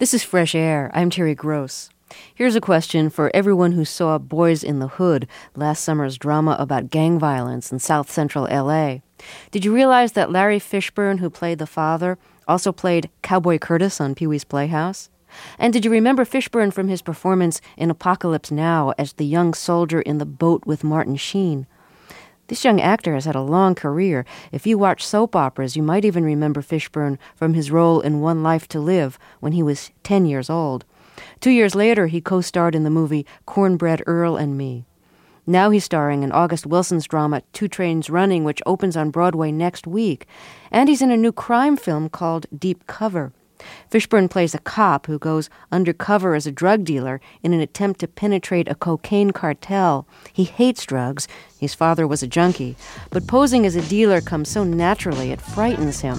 This is Fresh Air. I'm Terry Gross. Here's a question for everyone who saw Boys in the Hood, last summer's drama about gang violence in South Central L.A. Did you realize that Larry Fishburne, who played the father, also played Cowboy Curtis on Pee-wee's Playhouse? And did you remember Fishburne from his performance in Apocalypse Now as the young soldier in the boat with Martin Sheen? This young actor has had a long career. If you watch soap operas, you might even remember Fishburne from his role in One Life to Live when he was 10 years old. 2 years later, he co-starred in the movie Cornbread Earl and Me. Now he's starring in August Wilson's drama Two Trains Running, which opens on Broadway next week. And he's in a new crime film called Deep Cover. Fishburne plays a cop who goes undercover as a drug dealer in an attempt to penetrate a cocaine cartel. He hates drugs. His father was a junkie. But posing as a dealer comes so naturally it frightens him.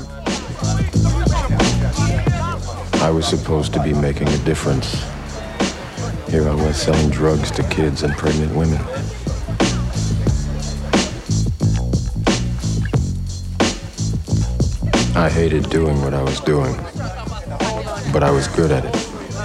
I was supposed to be making a difference. Here I was selling drugs to kids and pregnant women. I hated doing what I was doing, but I was good at it.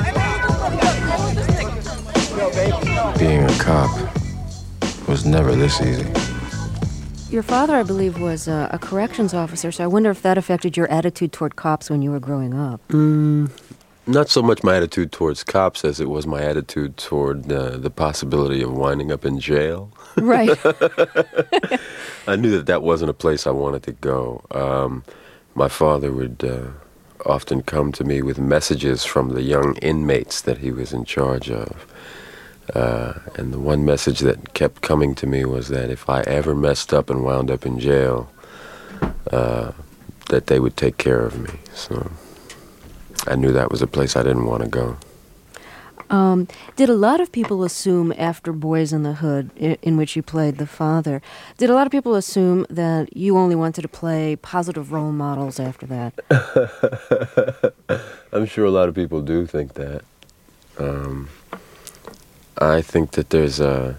Being a cop was never this easy. Your father, I believe, was a corrections officer, so I wonder if that affected your attitude toward cops when you were growing up. Not so much my attitude towards cops as it was my attitude toward the possibility of winding up in jail. Right. I knew that wasn't a place I wanted to go. My father would often come to me with messages from the young inmates that he was in charge of. And the one message that kept coming to me was that if I ever messed up and wound up in jail, that they would take care of me. So I knew that was a place I didn't want to go. Did a lot of people assume after Boys in the Hood, in which you played the father, did a lot of people assume that you only wanted to play positive role models after that? I'm sure a lot of people do think that. I think that there's a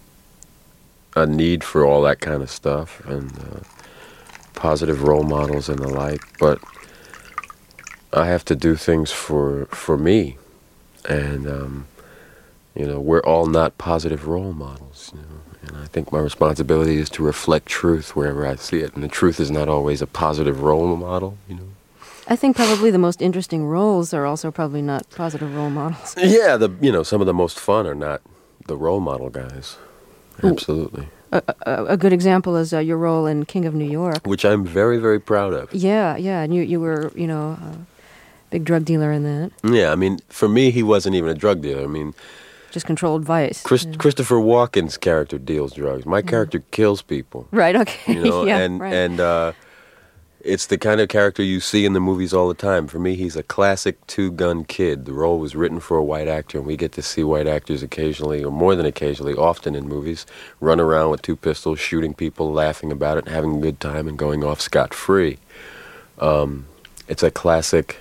need for all that kind of stuff and positive role models and the like, but I have to do things for me. And, we're all not positive role models, and I think my responsibility is to reflect truth wherever I see it, and the truth is not always a positive role model, I think probably the most interesting roles are also probably not positive role models. Yeah, some of the most fun are not the role model guys. Absolutely. A good example is your role in King of New York. Which I'm very, very proud of. Yeah, and you were, big drug dealer in that. Yeah, I mean, for me, he wasn't even a drug dealer. I mean, just controlled vice. Christopher Walken's character deals drugs. My character kills people. Right. Okay. Right. And it's the kind of character you see in the movies all the time. For me, he's a classic two-gun kid. The role was written for a white actor, and we get to see white actors occasionally, or more than occasionally, often in movies, run around with two pistols, shooting people, laughing about it, and having a good time, and going off scot-free. It's a classic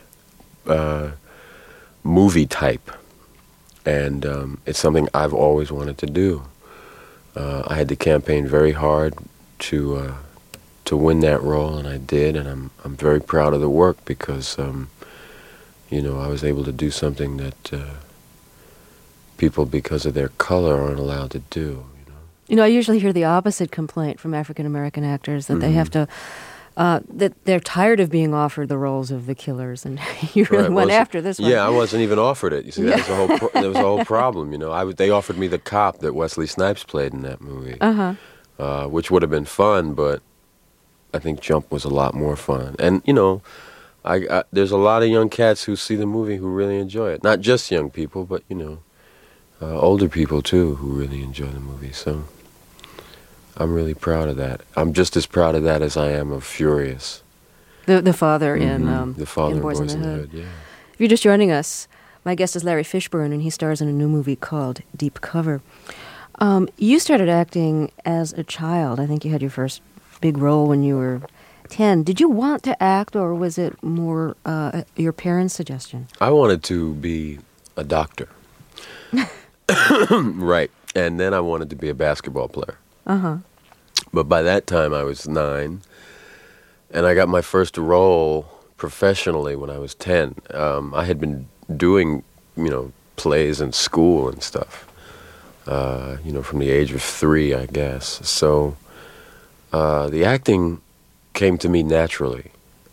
movie type, and it's something I've always wanted to do. I had to campaign very hard to win that role, and I did, and I'm very proud of the work because I was able to do something that people, because of their color, aren't allowed to do. I usually hear the opposite complaint from African American actors that they have to. That they're tired of being offered the roles of the killers, and you really went after this one. Yeah, I wasn't even offered it. You see, that was the whole problem. They offered me the cop that Wesley Snipes played in that movie, which would have been fun, but I think Jump was a lot more fun. And I there's a lot of young cats who see the movie who really enjoy it. Not just young people, but older people too who really enjoy the movie. So I'm really proud of that. I'm just as proud of that as I am of Furious. The father in the father in Boys in the Hood. Yeah. If you're just joining us, my guest is Larry Fishburne, and he stars in a new movie called Deep Cover. You started acting as a child. I think you had your first big role when you were 10. Did you want to act, or was it more your parents' suggestion? I wanted to be a doctor. Right. And then I wanted to be a basketball player. But by that time, I was 9, and I got my first role professionally when I was 10. I had been doing, plays in school and stuff. From the age of 3, I guess. So the acting came to me naturally,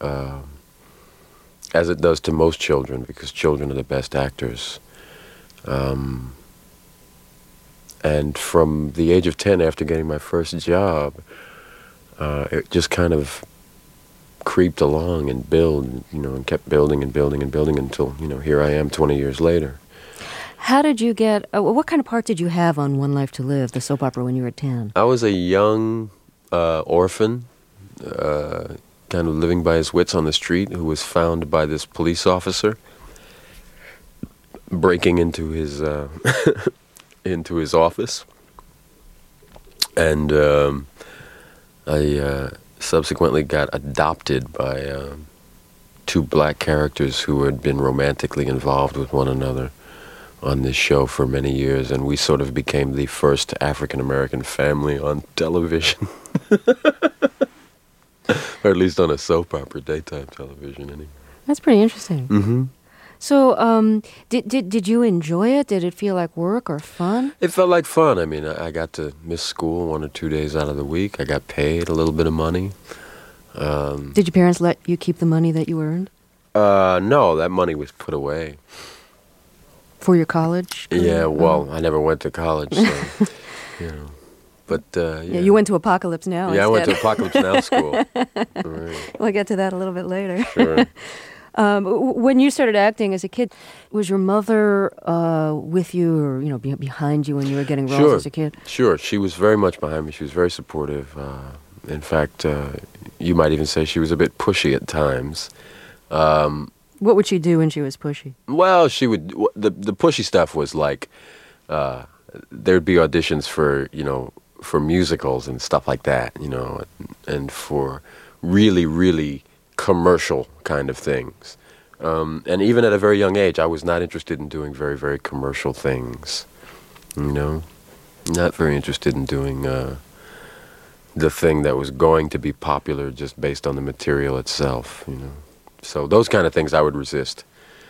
as it does to most children, because children are the best actors. And from the age of 10, after getting my first job, it just kind of creeped along and and kept building and building and building until, here I am 20 years later. How did you get, what kind of part did you have on One Life to Live, the soap opera, when you were 10? I was a young orphan, kind of living by his wits on the street, who was found by this police officer breaking into his into his office. And I subsequently got adopted by 2 black characters who had been romantically involved with one another on this show for many years, and we sort of became the first African-American family on television. Or at least on a soap opera, daytime television, anyway. That's pretty interesting. Mm-hmm. So, did you enjoy it? Did it feel like work or fun? It felt like fun. I mean, I got to miss school 1 or 2 days out of the week. I got paid a little bit of money. Did your parents let you keep the money that you earned? No, that money was put away. For your college? Yeah, well, I never went to college, so, But, yeah. You went to Apocalypse Now Yeah, instead. I went to Apocalypse Now school. Right. We'll get to that a little bit later. Sure. When you started acting as a kid, was your mother with you or, behind you when you were getting roles as a kid? Sure. She was very much behind me. She was very supportive. In fact, you might even say she was a bit pushy at times. What would she do when she was pushy? Well, she would. The pushy stuff was like there'd be auditions for musicals and stuff like that, and for really, really commercial kind of things. And even at a very young age, I was not interested in doing very, very commercial things. Not very interested in doing the thing that was going to be popular just based on the material itself. So those kind of things I would resist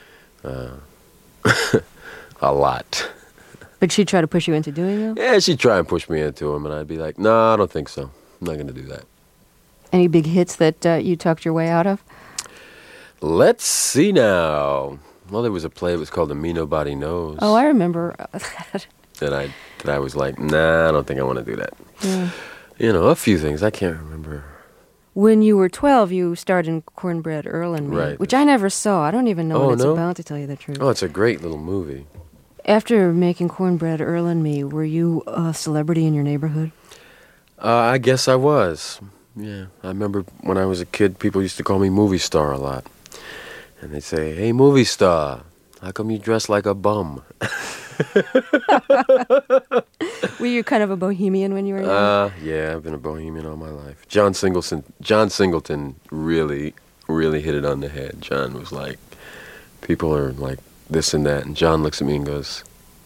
a lot. But she'd try to push you into doing them? Yeah, she'd try and push me into them, and I'd be like, no, I don't think so. I'm not going to do that. Any big hits that you talked your way out of? Let's see now. Well, there was a play that was called The Me Nobody Knows. Oh, I remember that I was like, nah, I don't think I want to do that. Yeah. A few things. I can't remember. When you were 12, you starred in Cornbread Earl and Me, Right. which I never saw. I don't even know what it's about, to tell you the truth. Oh, it's a great little movie. After making Cornbread Earl and Me, were you a celebrity in your neighborhood? I guess I was. Yeah, I remember when I was a kid, people used to call me movie star a lot. And they'd say, hey, movie star, how come you dress like a bum? Were you kind of a bohemian when you were young? Yeah, I've been a bohemian all my life. John Singleton really, really hit it on the head. John was like, people are like this and that. And John looks at me and goes,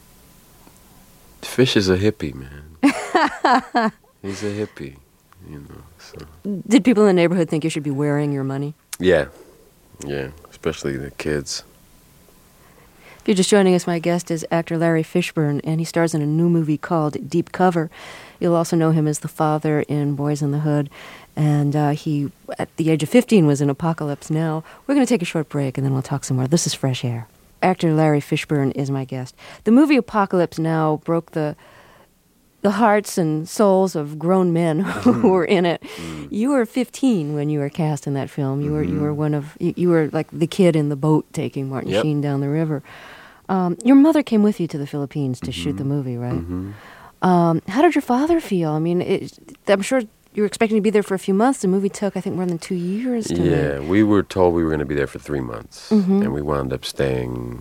Fish is a hippie, man. He's a hippie, so. Did people in the neighborhood think you should be wearing your money? Yeah, especially the kids. If you're just joining us, my guest is actor Larry Fishburne, and he stars in a new movie called Deep Cover. You'll also know him as the father in Boys in the Hood, and he, at the age of 15, was in Apocalypse Now. We're going to take a short break, and then we'll talk some more. This is Fresh Air. Actor Larry Fishburne is my guest. The movie Apocalypse Now broke the hearts and souls of grown men who were in it. You were 15 when you were cast in that film. You were like the kid in the boat taking Martin Sheen down the river. Your mother came with you to the Philippines to shoot the movie, right? How did your father feel? I mean, I'm sure you were expecting to be there for a few months. The movie took, I think, more than 2 years to make. Yeah, we were told we were going to be there for 3 months, and we wound up staying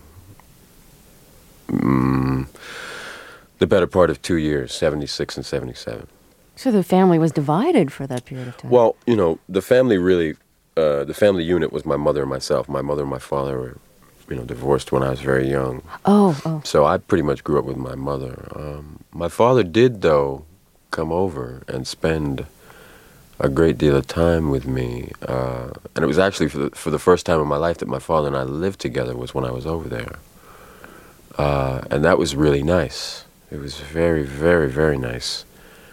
the better part of 2 years, 76 and 77. So the family was divided for that period of time. Well, the family really, the family unit was my mother and myself. My mother and my father were, divorced when I was very young. Oh. So I pretty much grew up with my mother. My father did, though, come over and spend a great deal of time with me. And it was actually for the first time in my life that my father and I lived together was when I was over there. And that was really nice. It was very, very, very nice.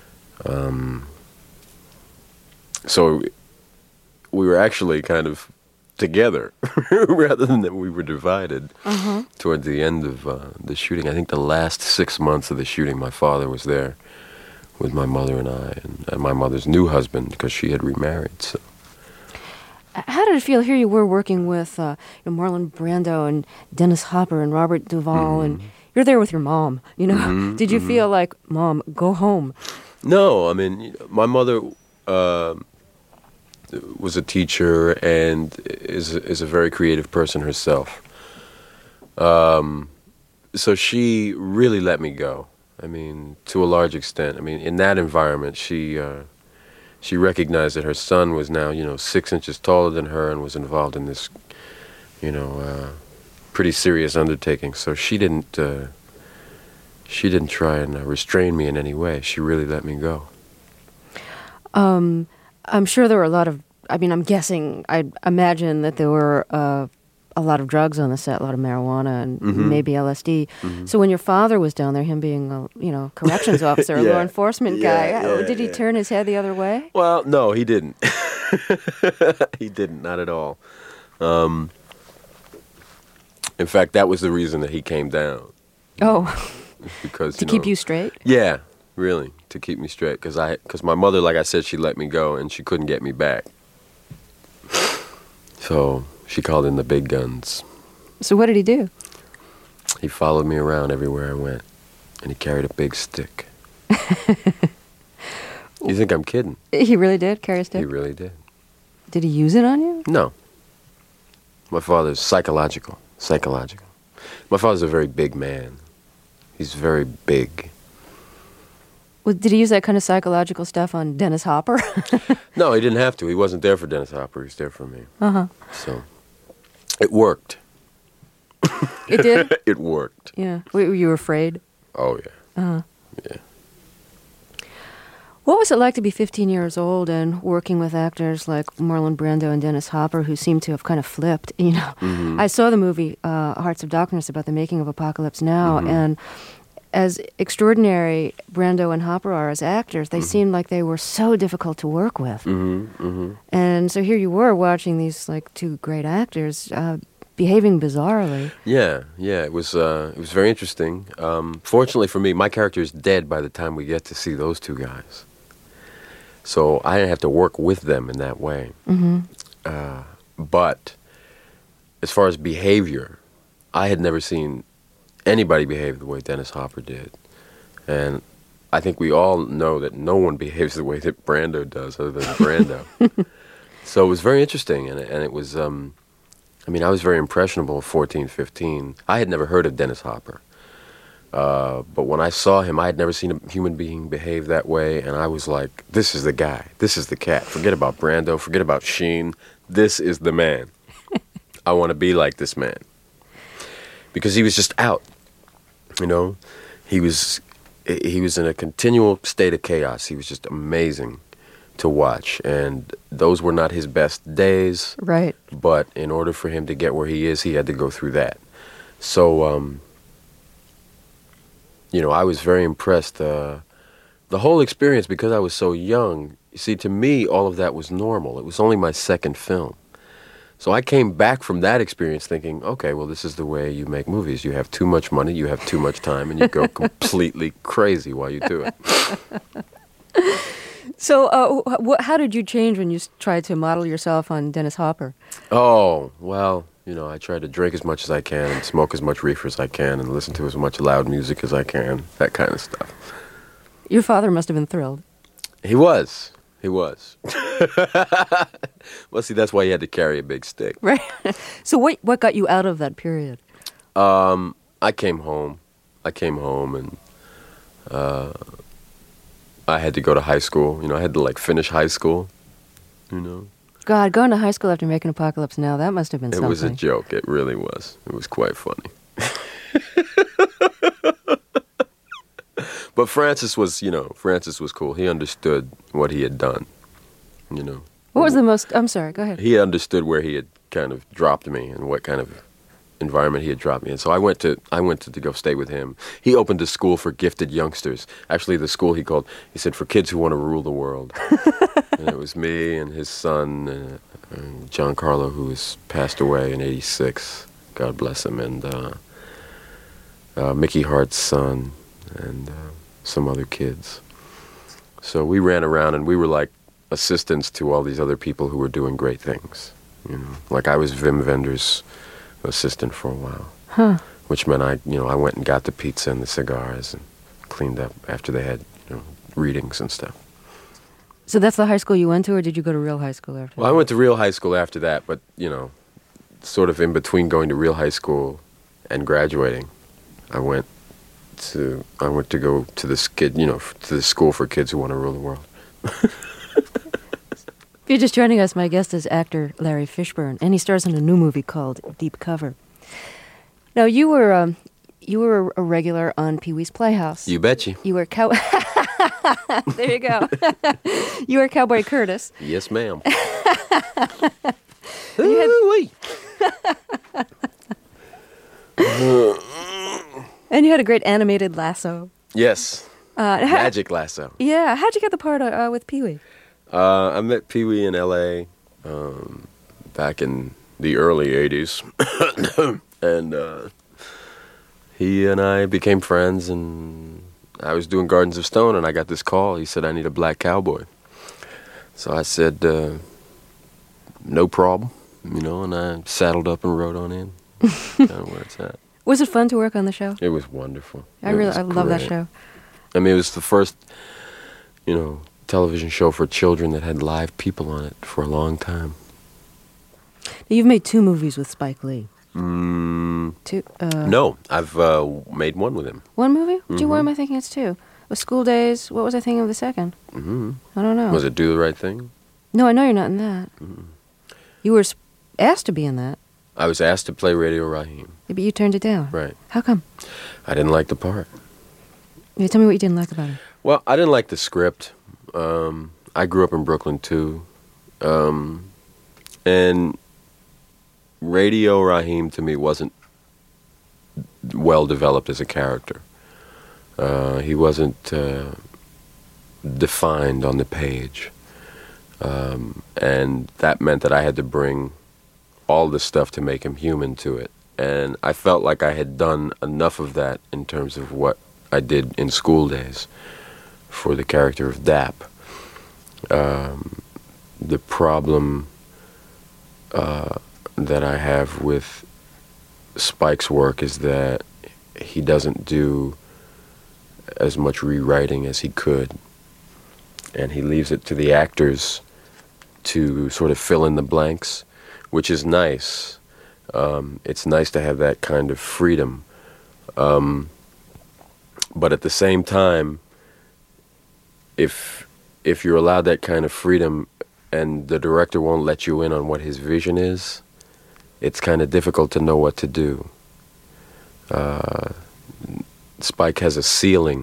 So we were actually kind of together rather than that we were divided toward the end of the shooting. I think the last 6 months of the shooting, my father was there with my mother and I, and my mother's new husband, because she had remarried. So. How did it feel? Here you were working with Marlon Brando and Dennis Hopper and Robert Duvall, and you're there with your mom. Did you feel like, Mom, go home? No, I mean, my mother was a teacher and is a very creative person herself. So she really let me go. I mean, to a large extent. I mean, in that environment, she recognized that her son was now, 6 inches taller than her and was involved in this, pretty serious undertaking. So she didn't try and restrain me in any way. She really let me go. I'm sure there were a lot of, I'm guessing, I'd imagine that there were a lot of drugs on the set, a lot of marijuana and maybe LSD. So when your father was down there, him being a, corrections officer, a law enforcement guy, did he turn his head the other way? Well, no, he didn't. He didn't, not at all. In fact, that was the reason that he came down. Oh, because to keep you straight? Yeah, really, to keep me straight. Because my mother, like I said, she let me go and she couldn't get me back. So she called in the big guns. So what did he do? He followed me around everywhere I went, and he carried a big stick. You think I'm kidding? He really did carry a stick? He really did. Did he use it on you? No. My father's psychological. My father's a very big man. He's very big. Well, did he use that kind of psychological stuff on Dennis Hopper? No, he didn't have to. He wasn't there for Dennis Hopper. He was there for me. So it worked. It did? It worked. Yeah. Were you afraid? Oh, yeah. Yeah. What was it like to be 15 years old and working with actors like Marlon Brando and Dennis Hopper, who seem to have kind of flipped? I saw the movie Hearts of Darkness about the making of Apocalypse Now, and as extraordinary Brando and Hopper are as actors, they seemed like they were so difficult to work with. And so here you were watching these two great actors behaving bizarrely. Yeah, it was very interesting. Fortunately for me, my character is dead by the time we get to see those two guys. So I didn't have to work with them in that way. But as far as behavior, I had never seen anybody behave the way Dennis Hopper did. And I think we all know that no one behaves the way that Brando does other than Brando. So it was very interesting, and it was, I was very impressionable at 14, 15. I had never heard of Dennis Hopper. But when I saw him, I had never seen a human being behave that way, and I was like, this is the guy. This is the cat. Forget about Brando. Forget about Sheen. This is the man. I want to be like this man. Because he was just out, He was in a continual state of chaos. He was just amazing to watch, and those were not his best days. Right. But in order for him to get where he is, he had to go through that. So, I was very impressed. The whole experience, because I was so young, you see, to me, all of that was normal. It was only my second film. So I came back from that experience thinking, okay, well, this is the way you make movies. You have too much money, you have too much time, and you go completely crazy while you do it. So how did you change when you tried to model yourself on Dennis Hopper? Oh, well, I try to drink as much as I can and smoke as much reefer as I can and listen to as much loud music as I can, that kind of stuff. Your father must have been thrilled. He was. Well, see, that's why he had to carry a big stick. Right. So what got you out of that period? I came home and I had to go to high school. I had to finish high school, God, going to high school after making Apocalypse Now, that must have been something. It was a joke. It really was. It was quite funny. But Francis was cool. He understood what he had done. you know. What was the most... I'm sorry, go ahead. He understood where he had kind of dropped me and what kind of environment he had dropped me in. So I went to go stay with him. He opened a school for gifted youngsters. Actually, the school he said, for kids who want to rule the world. And it was me and his son, and John Carlo, who has passed away in '86. God bless him. And Mickey Hart's son and some other kids. So we ran around and we were like assistants to all these other people who were doing great things. You know, like I was Wim Wenders' assistant for a while, which meant I went and got the pizza and the cigars and cleaned up after they had readings and stuff. So that's the high school you went to, or did you go to real high school after that? Well, I went to real high school after that, but sort of in between going to real high school and graduating, I went to go to to the school for kids who want to rule the world. If you're just joining us, my guest is actor Larry Fishburne, and he stars in a new movie called Deep Cover. Now, you were a regular on Pee-wee's Playhouse. You betcha. You were there you go. You were Cowboy Curtis. Yes, ma'am. And you had a great animated lasso. Yes. Magic Lasso. Yeah. How'd you get the part with Pee-wee? I met Pee-wee in L.A. Back in the early 80s. And he and I became friends, and I was doing Gardens of Stone, and I got this call. He said, I need a black cowboy. So I said, no problem, and I saddled up and rode on in. Kind of where it's at. Was it fun to work on the show? It was wonderful. I love that show. I mean, it was the first, television show for children that had live people on it for a long time. You've made 2 movies with Spike Lee. Two? No, I've made one with him. One movie? Gee, why am I thinking it's 2? Was School Days? What was I thinking of the second? I don't know. Was it Do the Right Thing? No, I know you're not in that. You were asked to be in that. I was asked to play Radio Raheem. Yeah, but you turned it down. Right. How come? I didn't like the part. Yeah, tell me what you didn't like about it. Well, I didn't like the script. I grew up in Brooklyn, too. And Radio Raheem, to me, wasn't well developed as a character. He wasn't defined on the page. And that meant that I had to bring all the stuff to make him human to it. And I felt like I had done enough of that in terms of what I did in School Days for the character of Dap. The problem that I have with Spike's work is that he doesn't do as much rewriting as he could. And he leaves it to the actors to sort of fill in the blanks, which is nice. It's nice to have that kind of freedom. But at the same time, if you're allowed that kind of freedom and the director won't let you in on what his vision is, it's kind of difficult to know what to do. Spike has a ceiling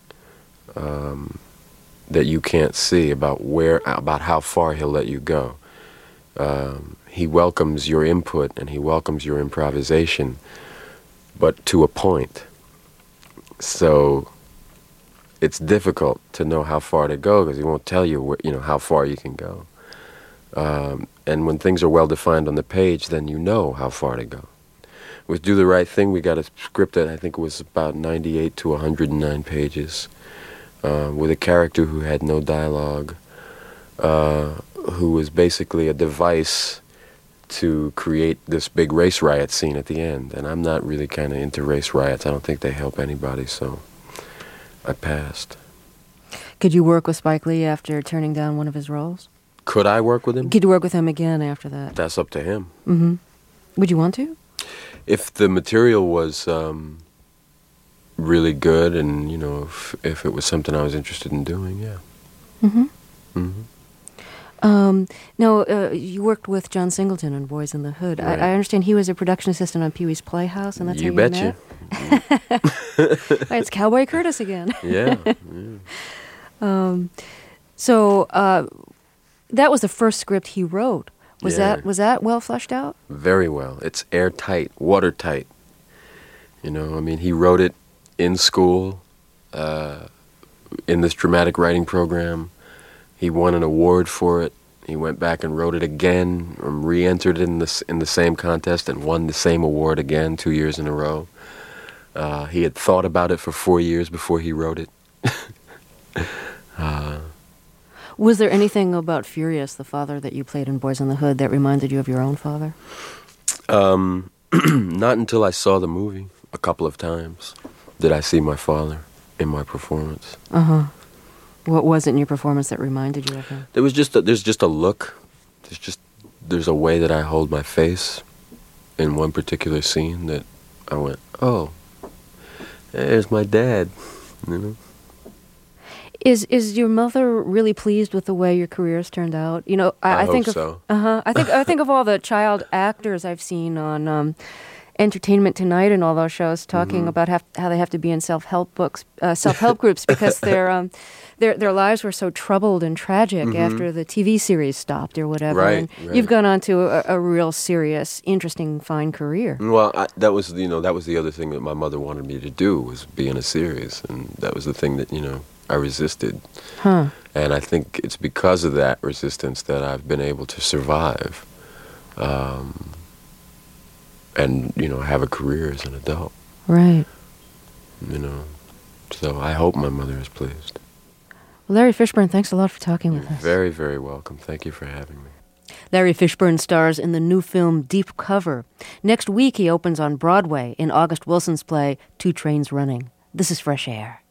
that you can't see about how far he'll let you go. He welcomes your input and he welcomes your improvisation, but to a point. So it's difficult to know how far to go because he won't tell you how far you can go. And when things are well defined on the page, then you know how far to go. With Do the Right Thing, we got a script that I think was about 98 to 109 pages, with a character who had no dialogue, who was basically a device to create this big race riot scene at the end. And I'm not really kind of into race riots. I don't think they help anybody, so I passed. Could you work with Spike Lee after turning down one of his roles? Could I work with him? Could you work with him again after that? That's up to him. Mm-hmm. Would you want to? If the material was really good and, if it was something I was interested in doing, yeah. Mm-hmm. Mm-hmm. Now, you worked with John Singleton on Boys in the Hood. Right. I understand he was a production assistant on Pee-wee's Playhouse, and that's how you betcha. met? Right, it's Cowboy Curtis again. Yeah. So, That was the first script he wrote. Was Yeah. that well fleshed out? Very well. It's airtight, watertight. You know, I mean, he wrote it in school, in this dramatic writing program. He won an award for it. He went back and wrote it again, re-entered in the same contest and won the same award again 2 years in a row. He had thought about it for 4 years before he wrote it. Was there anything about Furious, the father that you played in Boys in the Hood, that reminded you of your own father? Not until I saw the movie a couple of times did I see my father in my performance. Uh-huh. What was it in your performance that reminded you of him? There's just a look. There's a way that I hold my face in one particular scene that I went, oh, there's my dad, you know. Is your mother really pleased with the way your career's turned out? You know, I hope think so. I think of all the child actors I've seen on Entertainment Tonight and all those shows talking about how they have to be in self-help groups because their lives were so troubled and tragic after the TV series stopped or whatever. Right, and right. You've gone on to a real serious, interesting, fine career. Well, that was the other thing that my mother wanted me to do, was be in a series, and that was the thing that I resisted. Huh. And I think it's because of that resistance that I've been able to survive, and have a career as an adult. Right. So I hope my mother is pleased. Well, Larry Fishburne, thanks a lot for talking with You're us. very, very welcome. Thank you for having me. Larry Fishburne stars in the new film Deep Cover. Next week, he opens on Broadway in August Wilson's play Two Trains Running. This is Fresh Air.